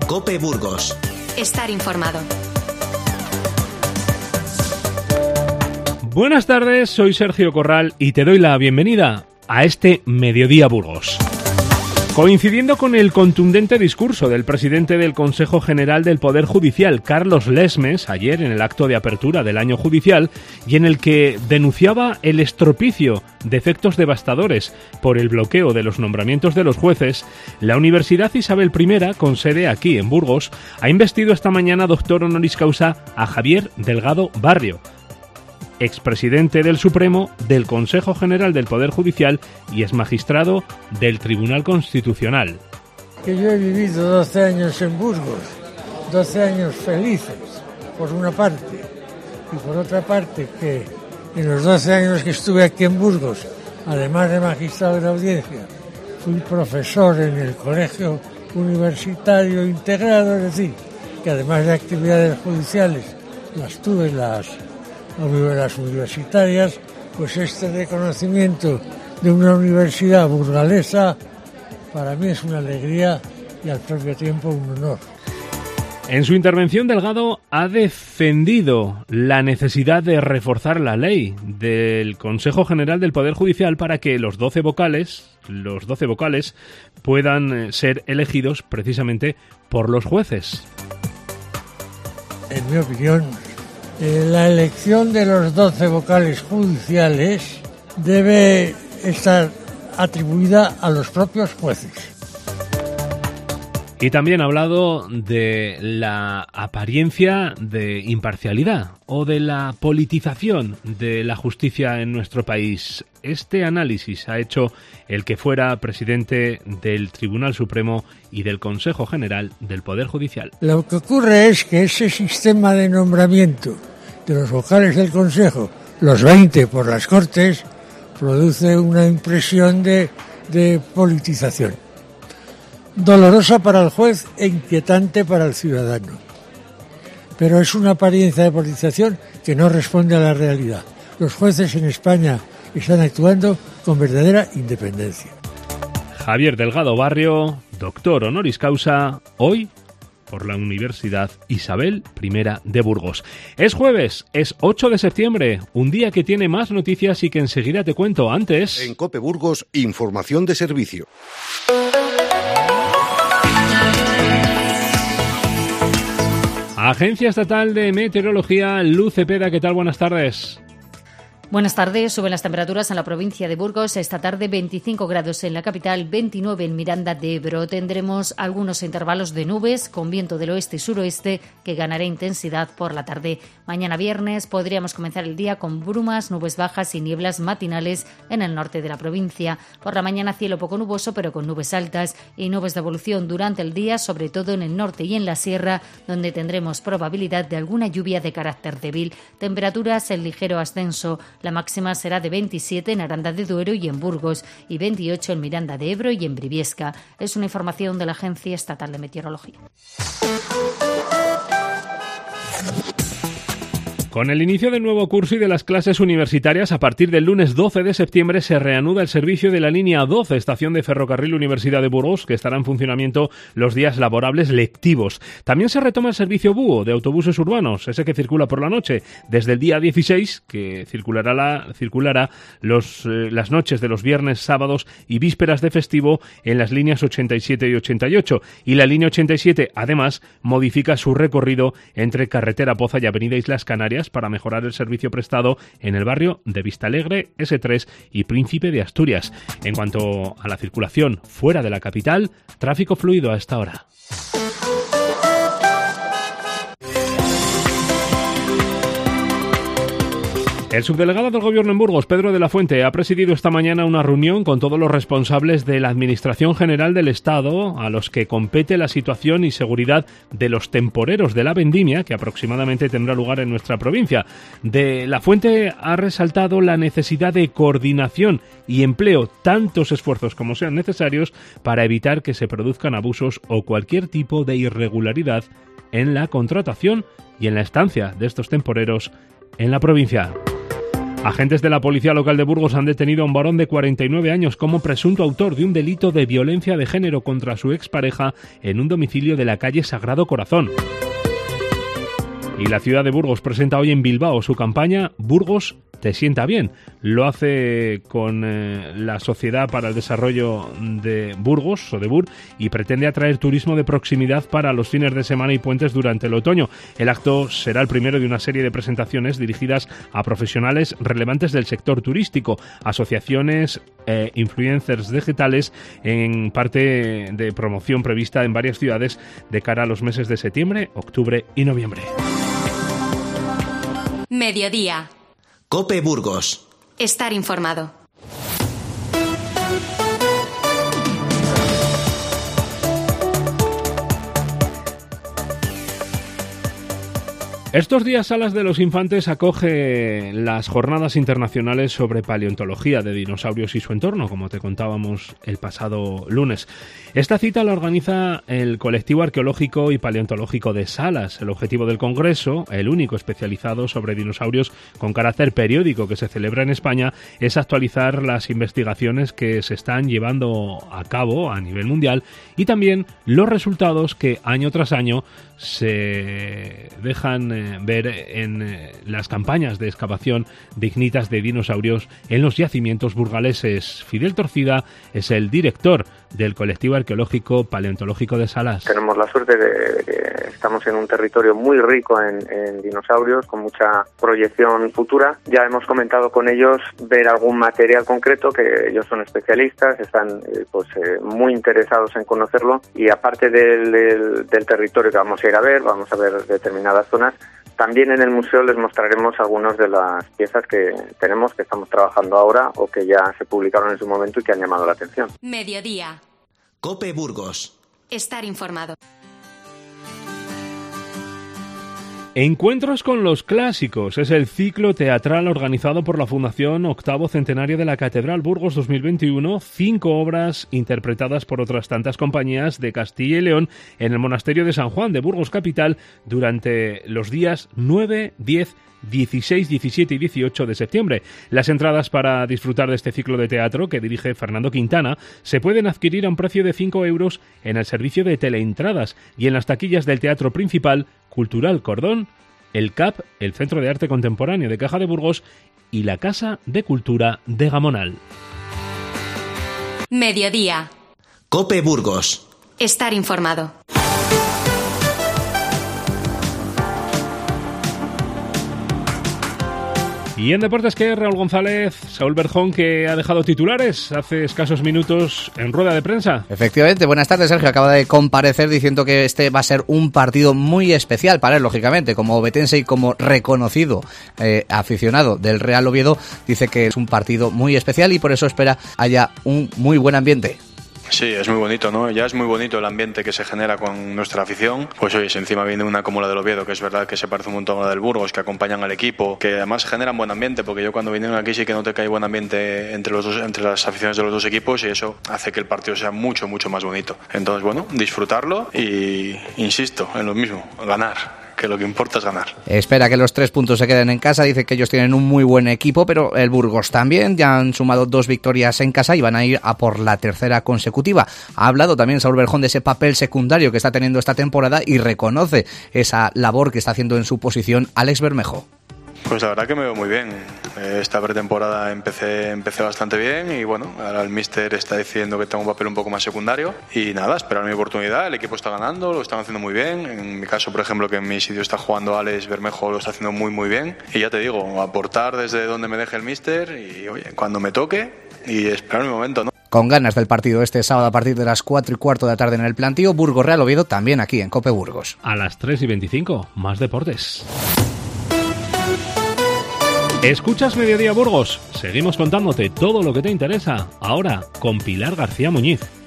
COPE Burgos. Estar informado. Buenas tardes, soy Sergio Corral y te doy la bienvenida a este Mediodía Burgos. Coincidiendo con el contundente discurso del presidente del Consejo General del Poder Judicial, Carlos Lesmes, ayer en el acto de apertura del año judicial, y en el que denunciaba el estropicio de efectos devastadores por el bloqueo de los nombramientos de los jueces, la Universidad Isabel I, con sede aquí en Burgos, ha investido esta mañana doctor honoris causa a Javier Delgado Barrio, expresidente del Supremo, del Consejo General del Poder Judicial y exmagistrado del Tribunal Constitucional. Que yo he vivido 12 años en Burgos, 12 años felices, por una parte, y por otra parte que en los 12 años que estuve aquí en Burgos, además de magistrado de la audiencia, fui profesor en el Colegio Universitario Integrado, es decir, que además de actividades judiciales, las tuve las universitarias, pues este reconocimiento de una universidad burgalesa para mí es una alegría y al propio tiempo un honor. En su intervención, Delgado ha defendido la necesidad de reforzar la ley del Consejo General del Poder Judicial para que los 12 vocales puedan ser elegidos precisamente por los jueces. En mi opinión, la elección de los 12 vocales judiciales debe estar atribuida a los propios jueces. Y también ha hablado de la apariencia de imparcialidad o de la politización de la justicia en nuestro país. Este análisis ha hecho el que fuera presidente del Tribunal Supremo y del Consejo General del Poder Judicial. Lo que ocurre es que ese sistema de nombramiento de los vocales del Consejo, los 20 por las Cortes, produce una impresión de politización. Dolorosa para el juez e inquietante para el ciudadano. Pero es una apariencia de politización que no responde a la realidad. Los jueces en España están actuando con verdadera independencia. Javier Delgado Barrio, doctor honoris causa, hoy por la Universidad Isabel I de Burgos. Es jueves, es 8 de septiembre, un día que tiene más noticias y que enseguida te cuento. Antes, en COPE Burgos, información de servicio. Agencia Estatal de Meteorología, Luz Cepeda, ¿qué tal? Buenas tardes. Buenas tardes. Suben las temperaturas en la provincia de Burgos. Esta tarde 25 grados en la capital, 29 en Miranda de Ebro. Tendremos algunos intervalos de nubes con viento del oeste y suroeste que ganará intensidad por la tarde. Mañana viernes podríamos comenzar el día con brumas, nubes bajas y nieblas matinales en el norte de la provincia. Por la mañana cielo poco nuboso pero con nubes altas y nubes de evolución durante el día, sobre todo en el norte y en la sierra, donde tendremos probabilidad de alguna lluvia de carácter débil. Temperaturas en ligero ascenso. La máxima será de 27 en Aranda de Duero y en Burgos y 28 en Miranda de Ebro y en Briviesca. Es una información de la Agencia Estatal de Meteorología. Con el inicio del nuevo curso y de las clases universitarias, a partir del lunes 12 de septiembre se reanuda el servicio de la línea 12, estación de ferrocarril Universidad de Burgos, que estará en funcionamiento los días laborables lectivos. También se retoma el servicio BUO de autobuses urbanos, ese que circula por la noche, desde el día 16, que circulará las noches de los viernes, sábados y vísperas de festivo en las líneas 87 y 88. Y la línea 87, además, modifica su recorrido entre Carretera Poza y Avenida Islas Canarias para mejorar el servicio prestado en el barrio de Vistalegre, S3 y Príncipe de Asturias. En cuanto a la circulación fuera de la capital, tráfico fluido a esta hora. El subdelegado del Gobierno en Burgos, Pedro de la Fuente, ha presidido esta mañana una reunión con todos los responsables de la Administración General del Estado, a los que compete la situación y seguridad de los temporeros de la vendimia, que aproximadamente tendrá lugar en nuestra provincia. De la Fuente ha resaltado la necesidad de coordinación y empleo tantos esfuerzos como sean necesarios para evitar que se produzcan abusos o cualquier tipo de irregularidad en la contratación y en la estancia de estos temporeros en la provincia. Agentes de la policía local de Burgos han detenido a un varón de 49 años como presunto autor de un delito de violencia de género contra su expareja en un domicilio de la calle Sagrado Corazón. Y la ciudad de Burgos presenta hoy en Bilbao su campaña Burgos te sienta bien. Lo hace con la Sociedad para el Desarrollo de Burgos, Sodebur, y pretende atraer turismo de proximidad para los fines de semana y puentes durante el otoño. El acto será el primero de una serie de presentaciones dirigidas a profesionales relevantes del sector turístico, asociaciones e influencers digitales, en parte de promoción prevista en varias ciudades de cara a los meses de septiembre, octubre y noviembre. Mediodía. COPE Burgos. Estar informado. Estos días Salas de los Infantes acoge las jornadas internacionales sobre paleontología de dinosaurios y su entorno, como te contábamos el pasado lunes. Esta cita la organiza el Colectivo Arqueológico y Paleontológico de Salas. El objetivo del congreso, el único especializado sobre dinosaurios con carácter periódico que se celebra en España, es actualizar las investigaciones que se están llevando a cabo a nivel mundial y también los resultados que año tras año se dejan ver en las campañas de excavación de ignitas de dinosaurios en los yacimientos burgaleses. Fidel Torcida es el director del Colectivo Arqueológico Paleontológico de Salas. Tenemos la suerte de que estamos en un territorio muy rico en dinosaurios, con mucha proyección futura. Ya hemos comentado con ellos ver algún material concreto, que ellos son especialistas, están muy interesados en conocerlo, y aparte del territorio que vamos a ir a ver, vamos a ver determinadas zonas. También en el museo les mostraremos algunas de las piezas que tenemos, que estamos trabajando ahora o que ya se publicaron en su momento y que han llamado la atención. Mediodía. COPE Burgos. Estar informado. Encuentros con los clásicos es el ciclo teatral organizado por la Fundación Octavo Centenario de la Catedral Burgos 2021. 5 obras interpretadas por otras tantas compañías de Castilla y León en el Monasterio de San Juan de Burgos Capital durante los días 9, 10, 16, 17 y 18 de septiembre. Las entradas para disfrutar de este ciclo de teatro que dirige Fernando Quintana se pueden adquirir a un precio de 5 euros en el servicio de teleentradas y en las taquillas del Teatro Principal, Cultural Cordón, el CAP, el Centro de Arte Contemporáneo de Caja de Burgos, y la Casa de Cultura de Gamonal. Mediodía. COPE Burgos. Estar informado. Y en deportes, que Raúl González, Saúl Berjón, que ha dejado titulares hace escasos minutos en rueda de prensa. Efectivamente, buenas tardes, Sergio. Acaba de comparecer diciendo que este va a ser un partido muy especial para él, lógicamente. Como obetense y como reconocido aficionado del Real Oviedo, dice que es un partido muy especial y por eso espera haya un muy buen ambiente. Sí, es muy bonito, ¿no? Ya es muy bonito el ambiente que se genera con nuestra afición. Pues oye, si encima viene una como la del Oviedo, que es verdad que se parece un montón a la del Burgos, que acompañan al equipo, que además generan buen ambiente, porque yo cuando vinieron aquí sí que noté que hay buen ambiente entre las aficiones de los dos equipos, y eso hace que el partido sea mucho, mucho más bonito. Entonces, bueno, disfrutarlo y, insisto, en lo mismo, ganar. Que lo que importa es ganar. Espera que los 3 puntos se queden en casa. Dice que ellos tienen un muy buen equipo, pero el Burgos también. Ya han sumado 2 victorias en casa y van a ir a por la tercera consecutiva. Ha hablado también Saúl Berjón de ese papel secundario que está teniendo esta temporada y reconoce esa labor que está haciendo en su posición Alex Bermejo. Pues la verdad que me veo muy bien. Esta pretemporada empecé bastante bien y bueno, ahora el míster está diciendo que tengo un papel un poco más secundario y nada, esperar mi oportunidad. El equipo está ganando, lo están haciendo muy bien. En mi caso, por ejemplo, que en mi sitio está jugando Alex Bermejo, lo está haciendo muy muy bien. Y ya te digo, aportar desde donde me deje el míster y oye, cuando me toque y esperar mi momento, ¿no? Con ganas del partido este sábado a partir de las 4:15 de la tarde en el plantío, Burgos Real Oviedo, también aquí en COPE Burgos. A las 3:25, más deportes. Escuchas Mediodía Burgos. Seguimos contándote todo lo que te interesa. Ahora con Pilar García Muñiz.